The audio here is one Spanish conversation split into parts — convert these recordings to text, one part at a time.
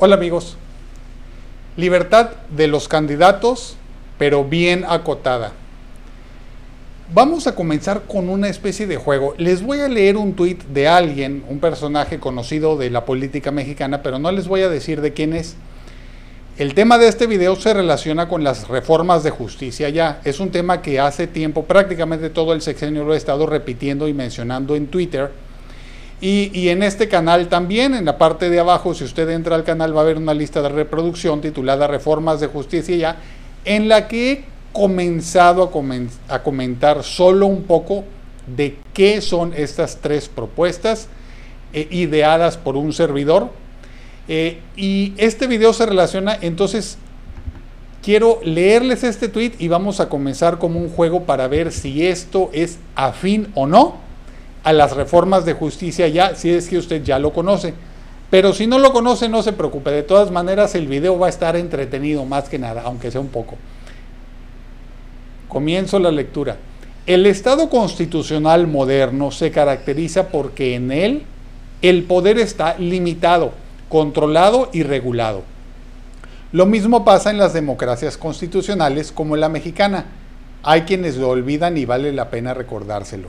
Hola amigos, libertad de los candidatos, pero bien acotada. Vamos a comenzar con una especie de juego. Les voy a leer un tuit de alguien, un personaje conocido de la política mexicana, pero no les voy a decir de quién es. El tema de este video se relaciona con las reformas de justicia ya. Es un tema que hace tiempo, prácticamente todo el sexenio lo he estado repitiendo y mencionando en Twitter. Y en este canal también, en la parte de abajo, si usted entra al canal va a ver una lista de reproducción titulada Reformas de Justicia ya, en la que he comenzado a comentar solo un poco de qué son estas tres propuestas ideadas por un servidor. Y este video se relaciona, entonces quiero leerles este tweet y vamos a comenzar como un juego para ver si esto es afín o no a las reformas de justicia ya, si es que usted ya lo conoce. Pero si no lo conoce, no se preocupe, de todas maneras el video va a estar entretenido más que nada, aunque sea un poco. Comienzo la lectura. El Estado constitucional moderno se caracteriza porque en él el poder está limitado, controlado y regulado. Lo mismo pasa en las democracias constitucionales como en la mexicana. Hay quienes lo olvidan y vale la pena recordárselo.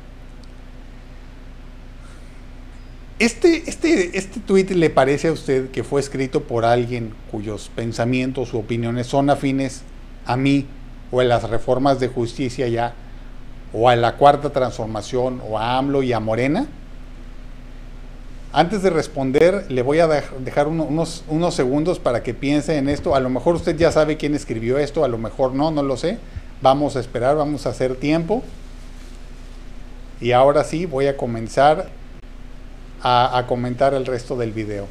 ¿Este tuit le parece a usted que fue escrito por alguien cuyos pensamientos u opiniones son afines a mí o a las reformas de justicia ya, o a la cuarta transformación, o a AMLO y a Morena? Antes de responder, le voy a dejar unos segundos para que piense en esto. A lo mejor usted ya sabe quién escribió esto, a lo mejor no lo sé. Vamos a esperar, vamos a hacer tiempo. Y ahora sí, voy a comenzar a comentar el resto del video.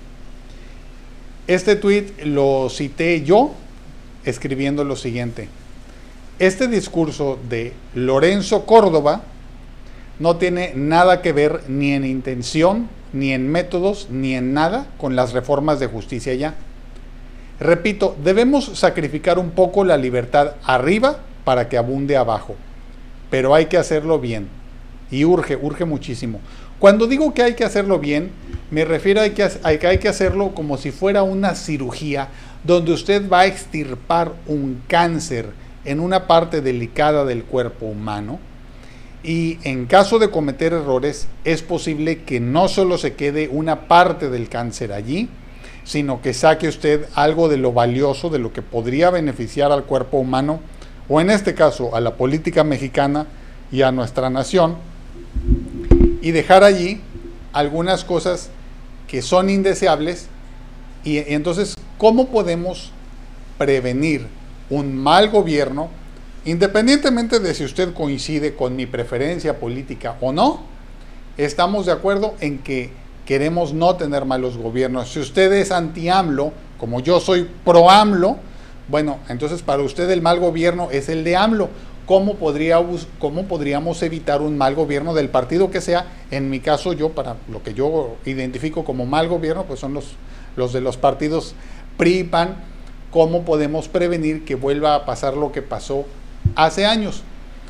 Este tweet lo cité yo escribiendo lo siguiente: este discurso de Lorenzo Córdoba no tiene nada que ver ni en intención, ni en métodos, ni en nada con las reformas de justicia ya. Repito, debemos sacrificar un poco la libertad arriba para que abunde abajo, pero hay que hacerlo bien y urge muchísimo. Cuando digo que hay que hacerlo bien, me refiero a que hay que hacerlo como si fuera una cirugía donde usted va a extirpar un cáncer en una parte delicada del cuerpo humano, y en caso de cometer errores es posible que no solo se quede una parte del cáncer allí, sino que saque usted algo de lo valioso, de lo que podría beneficiar al cuerpo humano, o en este caso a la política mexicana y a nuestra nación, y dejar allí algunas cosas que son indeseables. Y entonces, ¿cómo podemos prevenir un mal gobierno, independientemente de si usted coincide con mi preferencia política o no? Estamos de acuerdo en que queremos no tener malos gobiernos. Si usted es anti-AMLO, como yo soy pro-AMLO, bueno, entonces para usted el mal gobierno es el de AMLO. ¿Cómo podríamos evitar un mal gobierno del partido que sea? En mi caso, para lo que yo identifico como mal gobierno, pues son los de los partidos PRI y PAN. ¿Cómo podemos prevenir que vuelva a pasar lo que pasó hace años?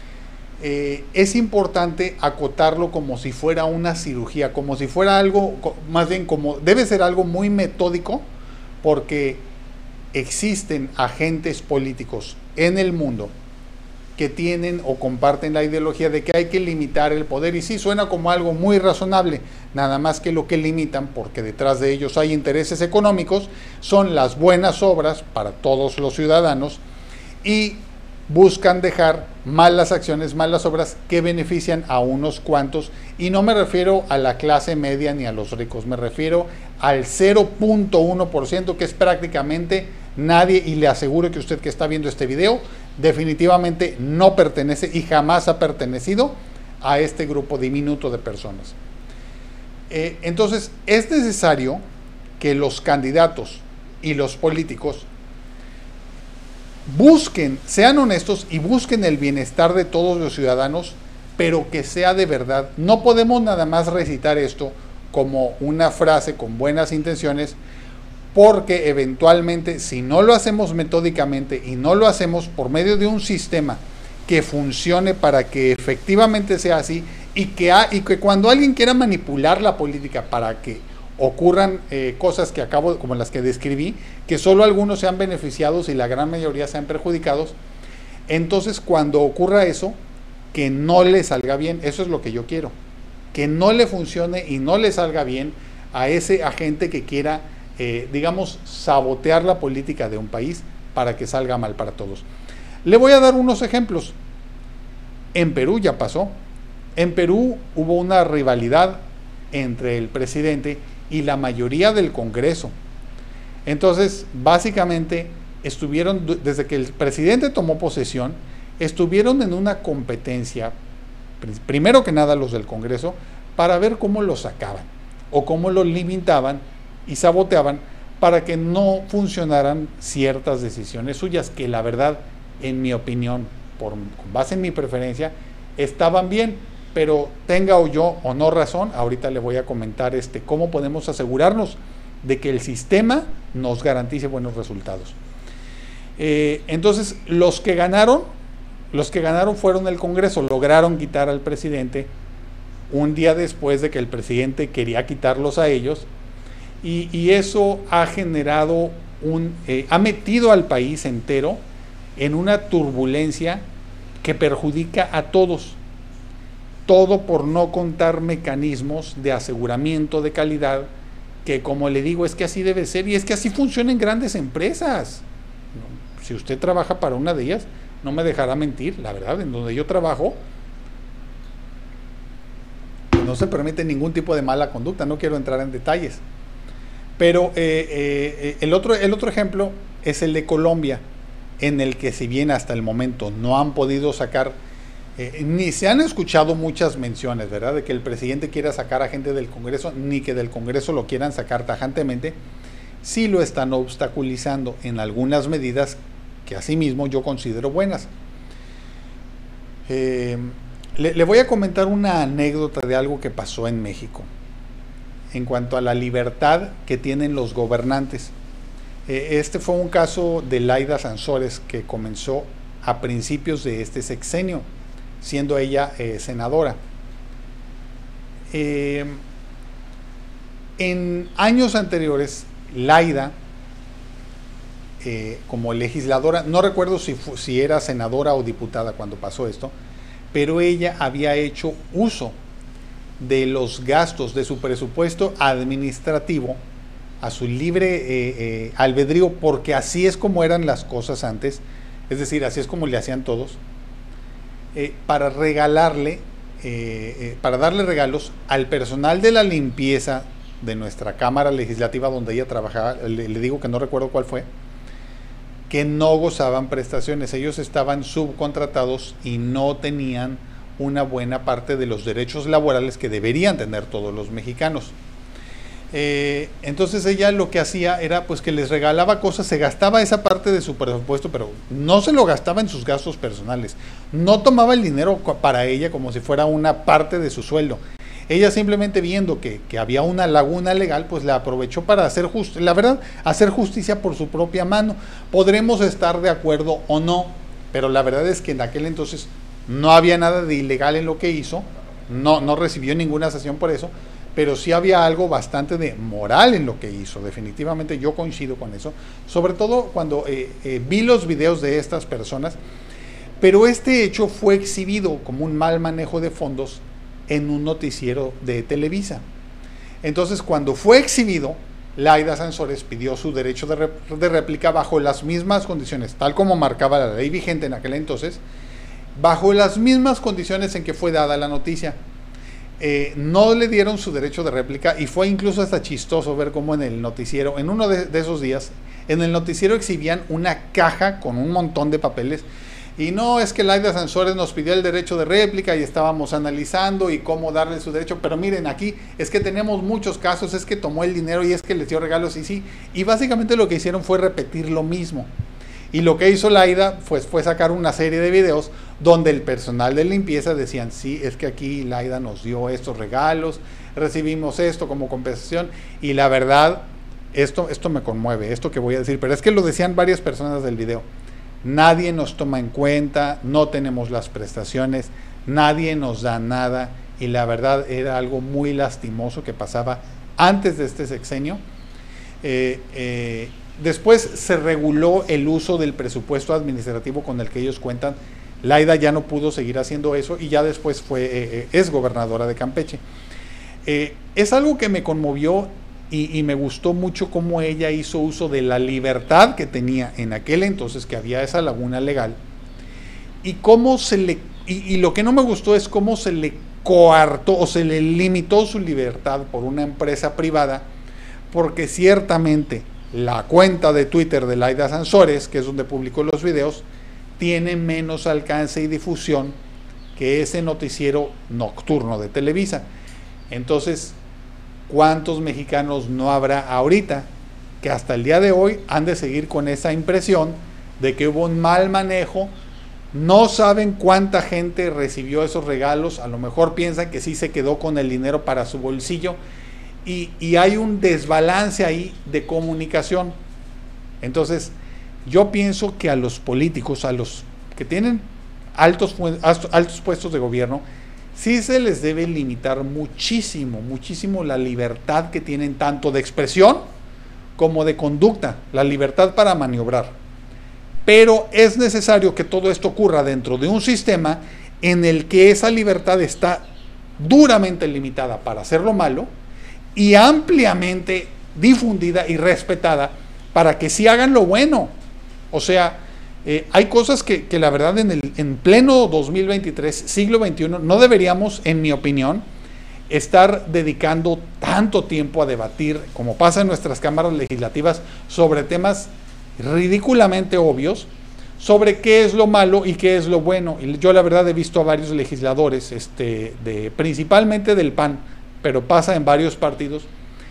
Es importante acotarlo como si fuera una cirugía, como si fuera algo, más bien como debe ser algo muy metódico, porque existen agentes políticos en el mundo que tienen o comparten la ideología de que hay que limitar el poder, y sí, suena como algo muy razonable, nada más que lo que limitan, porque detrás de ellos hay intereses económicos, son las buenas obras para todos los ciudadanos, y buscan dejar malas acciones, malas obras que benefician a unos cuantos, y no me refiero a la clase media ni a los ricos, me refiero al 0.1%, que es prácticamente nadie, y le aseguro que usted que está viendo este video definitivamente no pertenece y jamás ha pertenecido a este grupo diminuto de personas. Entonces es necesario que los candidatos y los políticos sean honestos y busquen el bienestar de todos los ciudadanos, pero que sea de verdad. No podemos nada más recitar esto como una frase con buenas intenciones, porque eventualmente, si no lo hacemos metódicamente y no lo hacemos por medio de un sistema que funcione para que efectivamente sea así, y que cuando alguien quiera manipular la política para que ocurran cosas que acabo, como las que describí, que solo algunos sean beneficiados y la gran mayoría sean perjudicados. Entonces, cuando ocurra eso, que no le salga bien, eso es lo que yo quiero, que no le funcione y no le salga bien a ese agente que quiera, digamos, sabotear la política de un país para que salga mal para todos. Le voy a dar unos ejemplos. En Perú ya pasó. En Perú hubo una rivalidad entre el presidente y la mayoría del Congreso. Entonces, básicamente, estuvieron, desde que el presidente tomó posesión, estuvieron en una competencia, primero que nada los del Congreso, para ver cómo lo sacaban o cómo lo limitaban y saboteaban para que no funcionaran ciertas decisiones suyas, que la verdad, en mi opinión, con base en mi preferencia, estaban bien, pero tenga o yo o no razón, ahorita le voy a comentar cómo podemos asegurarnos de que el sistema nos garantice buenos resultados. Entonces, los que ganaron fueron el Congreso, lograron quitar al presidente un día después de que el presidente quería quitarlos a ellos, y eso ha generado ha metido al país entero en una turbulencia que perjudica a todos. Todo por no contar mecanismos de aseguramiento de calidad, que, como le digo, es que así debe ser y es que así funcionan grandes empresas. Si usted trabaja para una de ellas, no me dejará mentir, la verdad, en donde yo trabajo, no se permite ningún tipo de mala conducta, no quiero entrar en detalles. Pero el otro ejemplo es el de Colombia, en el que, si bien hasta el momento no han podido sacar, ni se han escuchado muchas menciones, ¿verdad?, de que el presidente quiera sacar a gente del Congreso, ni que del Congreso lo quieran sacar tajantemente, sí lo están obstaculizando en algunas medidas que asimismo yo considero buenas. Le voy a comentar una anécdota de algo que pasó en México en cuanto a la libertad que tienen los gobernantes. Este fue un caso de Laida Sansores, que comenzó a principios de este sexenio, siendo ella senadora. En años anteriores, Laida, como legisladora, no recuerdo si era senadora o diputada cuando pasó esto, pero ella había hecho uso de los gastos de su presupuesto administrativo a su libre albedrío, porque así es como eran las cosas antes, es decir, así es como le hacían todos, para darle regalos al personal de la limpieza de nuestra Cámara Legislativa donde ella trabajaba. Le digo que no recuerdo cuál fue, que no gozaban prestaciones, ellos estaban subcontratados y no tenían una buena parte de los derechos laborales que deberían tener todos los mexicanos. Entonces ella lo que hacía era pues que les regalaba cosas, se gastaba esa parte de su presupuesto, pero no se lo gastaba en sus gastos personales, no tomaba el dinero para ella como si fuera una parte de su sueldo. Ella, simplemente viendo que había una laguna legal, pues la aprovechó para hacer hacer justicia por su propia mano. Podremos estar de acuerdo o no, pero la verdad es que en aquel entonces no había nada de ilegal en lo que hizo, no recibió ninguna sanción por eso, pero sí había algo bastante de moral en lo que hizo. Definitivamente yo coincido con eso, sobre todo cuando vi los videos de estas personas, pero este hecho fue exhibido como un mal manejo de fondos en un noticiero de Televisa. Entonces, cuando fue exhibido, Laida Sansores pidió su derecho de réplica bajo las mismas condiciones, tal como marcaba la ley vigente en aquel entonces, bajo las mismas condiciones en que fue dada la noticia. No le dieron su derecho de réplica, y fue incluso hasta chistoso ver cómo en el noticiero, en uno de esos días, en el noticiero exhibían una caja con un montón de papeles, y no, es que Laida Sansores nos pidió el derecho de réplica y estábamos analizando y cómo darle su derecho, pero miren aquí, es que tenemos muchos casos, es que tomó el dinero y es que les dio regalos, y sí, y básicamente lo que hicieron fue repetir lo mismo. Y lo que hizo Laida pues, fue sacar una serie de videos donde el personal de limpieza decían, sí, es que aquí Laida nos dio estos regalos, recibimos esto como compensación, y la verdad, esto me conmueve, esto que voy a decir, pero es que lo decían varias personas del video. Nadie nos toma en cuenta, no tenemos las prestaciones, nadie nos da nada, y la verdad era algo muy lastimoso que pasaba antes de este sexenio. Después se reguló el uso del presupuesto administrativo con el que ellos cuentan. Laida ya no pudo seguir haciendo eso y ya después es gobernadora de Campeche. Es algo que me conmovió y me gustó mucho cómo ella hizo uso de la libertad que tenía en aquel entonces, que había esa laguna legal, y cómo y lo que no me gustó es cómo se le coartó o se le limitó su libertad por una empresa privada, porque ciertamente la cuenta de Twitter de Laida Sansores, que es donde publicó los videos, tiene menos alcance y difusión que ese noticiero nocturno de Televisa. Entonces, ¿cuántos mexicanos no habrá ahorita que hasta el día de hoy han de seguir con esa impresión de que hubo un mal manejo? No saben cuánta gente recibió esos regalos, a lo mejor piensan que sí se quedó con el dinero para su bolsillo, y hay un desbalance ahí de comunicación. Entonces, yo pienso que a los políticos, a los que tienen altos puestos de gobierno, sí se les debe limitar muchísimo, muchísimo la libertad que tienen, tanto de expresión como de conducta, la libertad para maniobrar. Pero es necesario que todo esto ocurra dentro de un sistema en el que esa libertad está duramente limitada para hacer lo malo y ampliamente difundida y respetada para que sí hagan lo bueno. O sea, hay cosas que la verdad en pleno 2023, siglo XXI, no deberíamos, en mi opinión, estar dedicando tanto tiempo a debatir, como pasa en nuestras cámaras legislativas, sobre temas ridículamente obvios, sobre qué es lo malo y qué es lo bueno. Y yo la verdad he visto a varios legisladores, principalmente del PAN, pero pasa en varios partidos,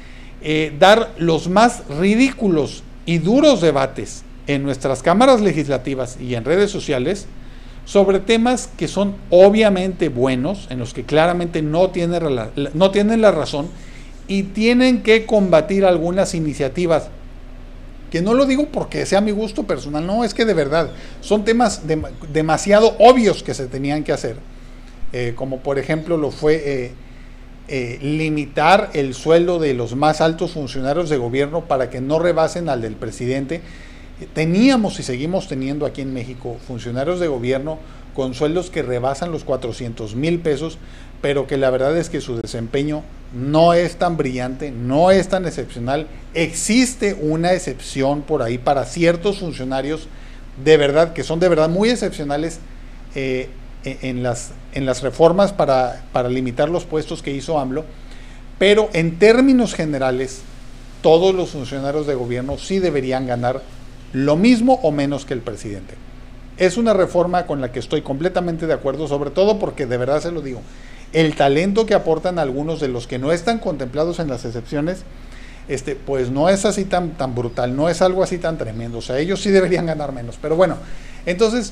dar los más ridículos y duros debates en nuestras cámaras legislativas y en redes sociales sobre temas que son obviamente buenos, en los que claramente no tienen la razón y tienen que combatir algunas iniciativas, que no lo digo porque sea mi gusto personal, no, es que de verdad son temas demasiado obvios que se tenían que hacer, como por ejemplo lo fue limitar el sueldo de los más altos funcionarios de gobierno para que no rebasen al del presidente. Teníamos y seguimos teniendo aquí en México funcionarios de gobierno con sueldos que rebasan los 400,000 pesos, pero que la verdad es que su desempeño no es tan brillante, no es tan excepcional. Existe una excepción por ahí para ciertos funcionarios de verdad, que son de verdad muy excepcionales, en las reformas para limitar los puestos que hizo AMLO, pero en términos generales todos los funcionarios de gobierno sí deberían ganar lo mismo o menos que el presidente. Es una reforma con la que estoy completamente de acuerdo, sobre todo porque de verdad se lo digo, el talento que aportan algunos de los que no están contemplados en las excepciones, pues no es así tan brutal, no es algo así tan tremendo. O sea, ellos sí deberían ganar menos. Pero bueno, entonces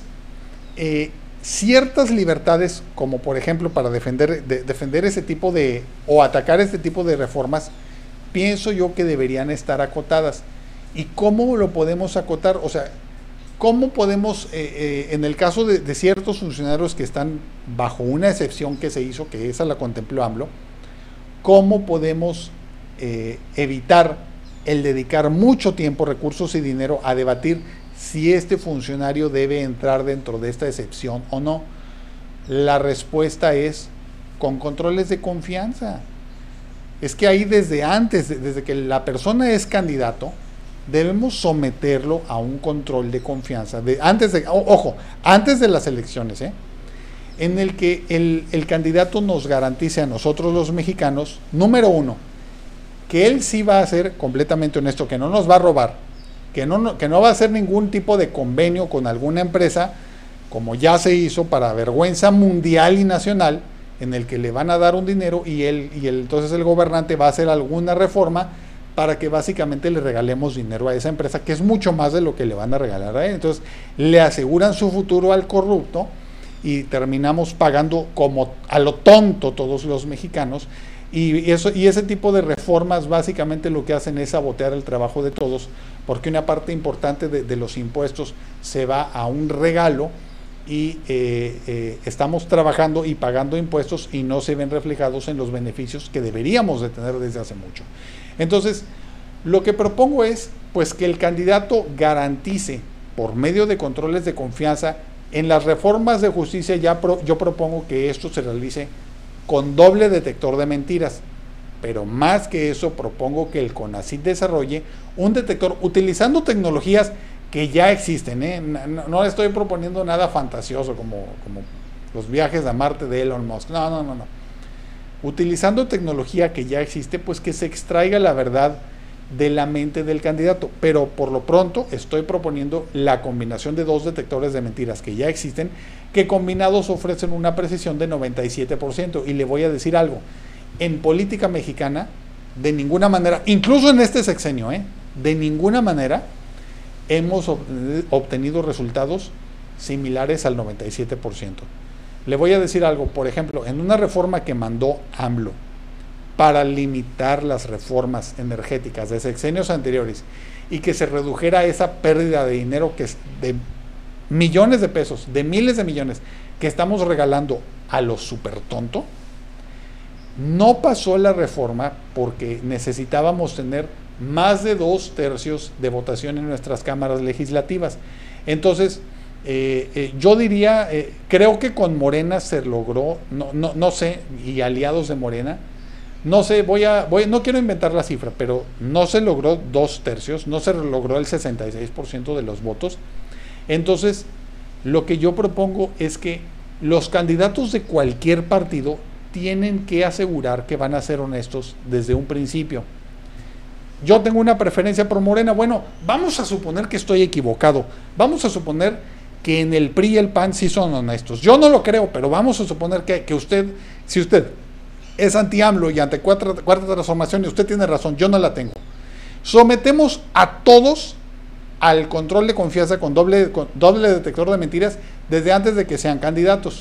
ciertas libertades, como por ejemplo para defender ese tipo o atacar este tipo de reformas, pienso yo que deberían estar acotadas. ¿Y cómo lo podemos acotar? O sea, ¿cómo podemos, en el caso de ciertos funcionarios que están bajo una excepción que se hizo, que esa la contempló AMLO, cómo podemos evitar el dedicar mucho tiempo, recursos y dinero a debatir si este funcionario debe entrar dentro de esta excepción o no? La respuesta es con controles de confianza. Es que ahí desde antes, desde que la persona es candidato, debemos someterlo a un control de confianza, antes de las elecciones, en el que el candidato nos garantice a nosotros los mexicanos, número uno, que él sí va a ser completamente honesto, que no nos va a robar, que no va a hacer ningún tipo de convenio con alguna empresa, como ya se hizo para vergüenza mundial y nacional, en el que le van a dar un dinero y entonces el gobernante va a hacer alguna reforma para que básicamente le regalemos dinero a esa empresa, que es mucho más de lo que le van a regalar a él. Entonces le aseguran su futuro al corrupto y terminamos pagando como a lo tonto todos los mexicanos, y ese tipo de reformas básicamente lo que hacen es sabotear el trabajo de todos, porque una parte importante de los impuestos se va a un regalo y estamos trabajando y pagando impuestos y no se ven reflejados en los beneficios que deberíamos de tener desde hace mucho. Entonces, lo que propongo es pues que el candidato garantice por medio de controles de confianza. En las reformas de justicia yo propongo que esto se realice con doble detector de mentiras, pero más que eso propongo que el CONACYT desarrolle un detector utilizando tecnologías que ya existen, ¿eh? No estoy proponiendo nada fantasioso como los viajes a Marte de Elon Musk, no. Utilizando tecnología que ya existe, pues que se extraiga la verdad de la mente del candidato, pero por lo pronto estoy proponiendo la combinación de dos detectores de mentiras que ya existen, que combinados ofrecen una precisión de 97%, y le voy a decir algo, en política mexicana, de ninguna manera, incluso en este sexenio, de ninguna manera hemos obtenido resultados similares al 97%. Le voy a decir algo, por ejemplo, en una reforma que mandó AMLO para limitar las reformas energéticas de sexenios anteriores y que se redujera esa pérdida de dinero que es de millones de pesos, de miles de millones que estamos regalando a lo súper tonto, no pasó la reforma porque necesitábamos tener más de 2/3 de votación en nuestras cámaras legislativas. Entonces, yo diría, creo que con Morena se logró, no sé, y aliados de Morena, no sé, no quiero inventar la cifra, pero no se logró 2/3, no se logró el 66% de los votos. Entonces, lo que yo propongo es que los candidatos de cualquier partido tienen que asegurar que van a ser honestos desde un principio. Yo tengo una preferencia por Morena. Bueno, vamos a suponer que estoy equivocado. Vamos a suponer que en el PRI y el PAN sí son honestos. Yo no lo creo, pero vamos a suponer que usted, si usted es anti-AMLO y ante cuarta transformación, y usted tiene razón, yo no la tengo. Sometemos a todos al control de confianza con doble detector de mentiras desde antes de que sean candidatos.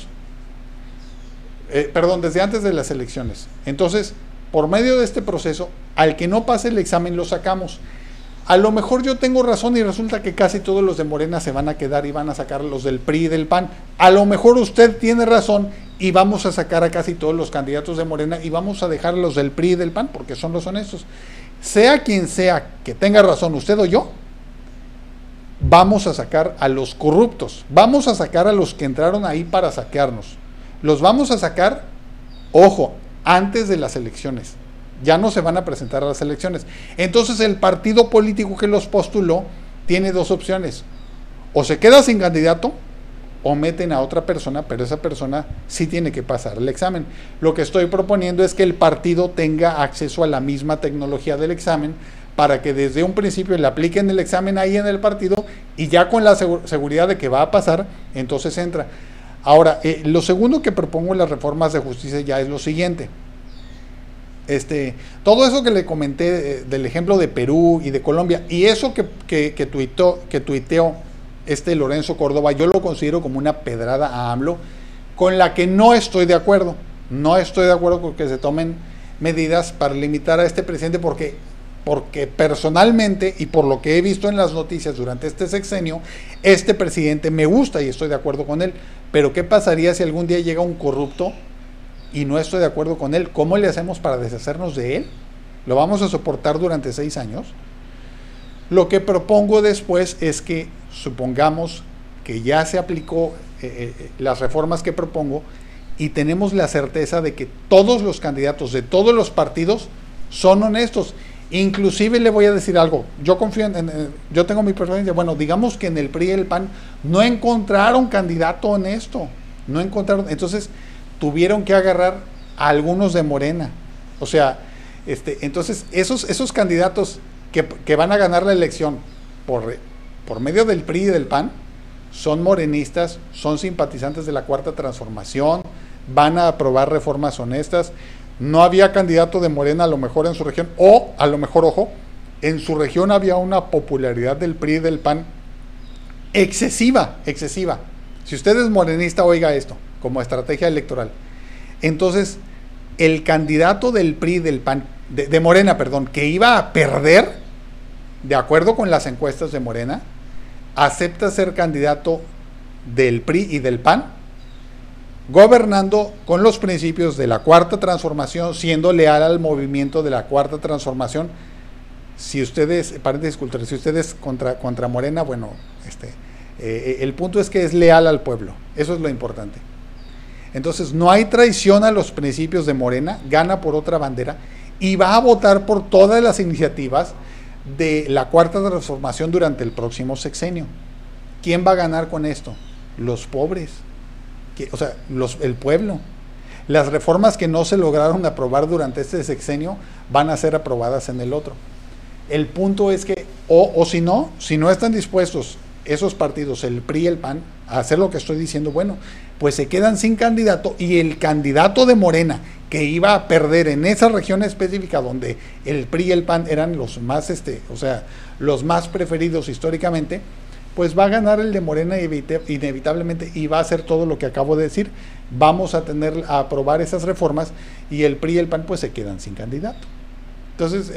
Desde antes de las elecciones. Entonces, por medio de este proceso, al que no pase el examen lo sacamos. A lo mejor yo tengo razón y resulta que casi todos los de Morena se van a quedar y van a sacar los del PRI y del PAN. A lo mejor usted tiene razón y vamos a sacar a casi todos los candidatos de Morena y vamos a dejar los del PRI y del PAN porque son los honestos. Sea quien sea que tenga razón, usted o yo, vamos a sacar a los corruptos, vamos a sacar a los que entraron ahí para saquearnos. Los vamos a sacar, ojo, antes de las elecciones. Ya no se van a presentar a las elecciones. Entonces el partido político que los postuló tiene dos opciones. O se queda sin candidato o meten a otra persona, pero esa persona sí tiene que pasar el examen. Lo que estoy proponiendo es que el partido tenga acceso a la misma tecnología del examen para que desde un principio le apliquen el examen ahí en el partido y ya con la seguridad de que va a pasar, entonces entra. Ahora, lo segundo que propongo en las reformas de justicia ya es lo siguiente. Todo eso que le comenté del ejemplo de Perú y de Colombia, y eso que tuiteó Lorenzo Córdoba, yo lo considero como una pedrada a AMLO, con la que no estoy de acuerdo. No estoy de acuerdo con que se tomen medidas para limitar a este presidente porque personalmente y por lo que he visto en las noticias durante este sexenio, este presidente me gusta y estoy de acuerdo con él. Pero ¿qué pasaría si algún día llega un corrupto y no estoy de acuerdo con él? ¿Cómo le hacemos para deshacernos de él? ¿Lo vamos a soportar durante 6 años? Lo que propongo después es que supongamos que ya se aplicó las reformas que propongo y tenemos la certeza de que todos los candidatos de todos los partidos son honestos. Inclusive le voy a decir algo, yo confío yo tengo mi preferencia, bueno, digamos que en el PRI y el PAN no encontraron candidato honesto, no encontraron, entonces tuvieron que agarrar a algunos de Morena, o sea, entonces esos candidatos que van a ganar la elección por medio del PRI y del PAN, son morenistas, son simpatizantes de la Cuarta Transformación, van a aprobar reformas honestas. No había candidato de Morena a lo mejor en su región, o a lo mejor, ojo, en su región había una popularidad del PRI y del PAN excesiva. Si usted es morenista, oiga esto, como estrategia electoral. Entonces, el candidato del PRI y del PAN, de Morena, perdón, que iba a perder, de acuerdo con las encuestas de Morena, acepta ser candidato del PRI y del PAN, gobernando con los principios de la Cuarta Transformación, siendo leal al movimiento de la Cuarta Transformación. Si ustedes, paréntesis cultural, si ustedes contra Morena, bueno, el punto es que es leal al pueblo, eso es lo importante. Entonces no hay traición a los principios de Morena, gana por otra bandera y va a votar por todas las iniciativas de la Cuarta Transformación durante el próximo sexenio. ¿Quién va a ganar con esto? Los pobres, o sea, el pueblo. Las reformas que no se lograron aprobar durante este sexenio van a ser aprobadas en el otro. El punto es que, o si no están dispuestos esos partidos, el PRI y el PAN, a hacer lo que estoy diciendo, bueno, pues se quedan sin candidato y el candidato de Morena que iba a perder en esa región específica donde el PRI y el PAN eran los más, los más preferidos históricamente, pues va a ganar el de Morena inevitablemente y va a hacer todo lo que acabo de decir. Vamos a aprobar esas reformas y el PRI y el PAN pues se quedan sin candidato. Entonces,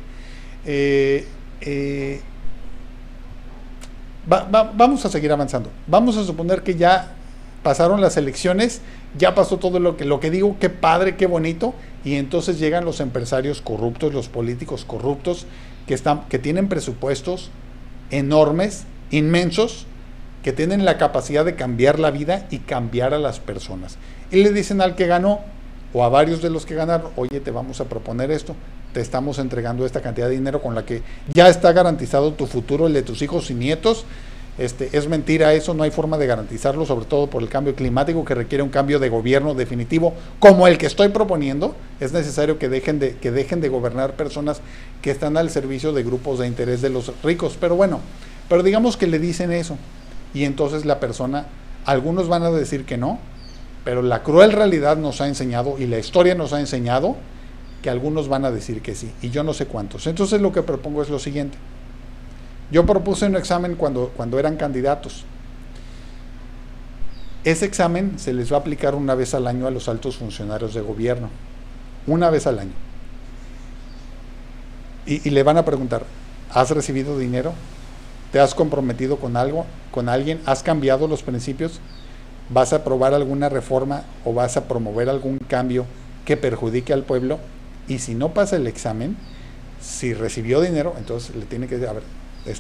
vamos a seguir avanzando. Vamos a suponer que ya pasaron las elecciones, ya pasó todo lo que digo, qué padre, qué bonito, y entonces llegan los empresarios corruptos, los políticos corruptos, que tienen presupuestos enormes, inmensos, que tienen la capacidad de cambiar la vida y cambiar a las personas. Y le dicen al que ganó, o a varios de los que ganaron, oye, te vamos a proponer esto, te estamos entregando esta cantidad de dinero con la que ya está garantizado tu futuro, el de tus hijos y nietos. Es mentira eso, no hay forma de garantizarlo, sobre todo por el cambio climático que requiere un cambio de gobierno definitivo, como el que estoy proponiendo. Es necesario que dejen de gobernar personas que están al servicio de grupos de interés de los ricos. Pero digamos que le dicen eso, y entonces la persona, algunos van a decir que no, pero la cruel realidad nos ha enseñado, y la historia nos ha enseñado, que algunos van a decir que sí, y yo no sé cuántos. Entonces lo que propongo es lo siguiente. Yo propuse un examen cuando eran candidatos. Ese examen se les va a aplicar una vez al año a los altos funcionarios de gobierno. Una vez al año. Y le van a preguntar, ¿has recibido dinero? ¿Te has comprometido con algo, con alguien? ¿Has cambiado los principios? ¿Vas a aprobar alguna reforma o vas a promover algún cambio que perjudique al pueblo? Y si no pasa el examen, si recibió dinero, entonces le tiene que decir, a ver,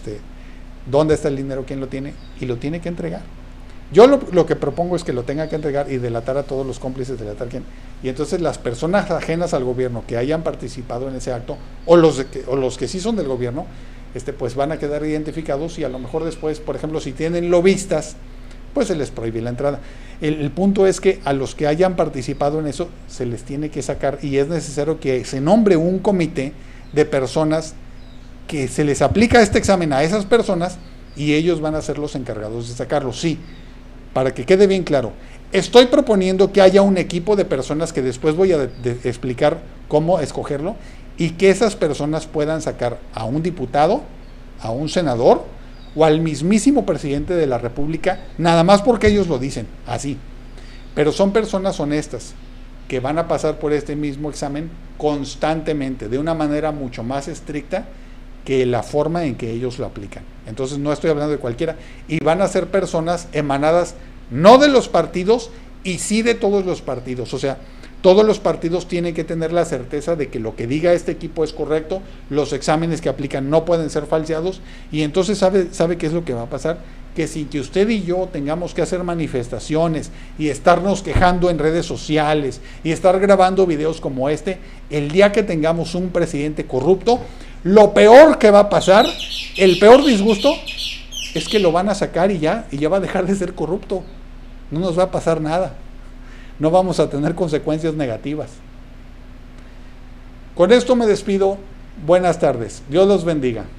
¿dónde está el dinero? ¿Quién lo tiene? Y lo tiene que entregar. Yo lo que propongo es que lo tenga que entregar y delatar a todos los cómplices, delatar quién. Y entonces las personas ajenas al gobierno que hayan participado en ese acto, o los que sí son del gobierno, pues van a quedar identificados, y a lo mejor después, por ejemplo, si tienen lobistas, pues se les prohíbe la entrada. El punto es que a los que hayan participado en eso se les tiene que sacar, y es necesario que se nombre un comité de personas que se les aplica este examen a esas personas, y ellos van a ser los encargados de sacarlo. Sí, para que quede bien claro, estoy proponiendo que haya un equipo de personas que después voy a explicar cómo escogerlo, y que esas personas puedan sacar a un diputado, a un senador o al mismísimo presidente de la República, nada más porque ellos lo dicen, así. Pero son personas honestas que van a pasar por este mismo examen constantemente, de una manera mucho más estricta que la forma en que ellos lo aplican. Entonces no estoy hablando de cualquiera, y van a ser personas emanadas no de los partidos, y sí de todos los partidos. O sea, todos los partidos tienen que tener la certeza de que lo que diga este equipo es correcto, los exámenes que aplican no pueden ser falseados, y entonces sabe qué es lo que va a pasar, que sin que usted y yo tengamos que hacer manifestaciones y estarnos quejando en redes sociales y estar grabando videos como este, el día que tengamos un presidente corrupto, lo peor que va a pasar, el peor disgusto, es que lo van a sacar y ya va a dejar de ser corrupto. No nos va a pasar nada. No vamos a tener consecuencias negativas. Con esto me despido. Buenas tardes. Dios los bendiga.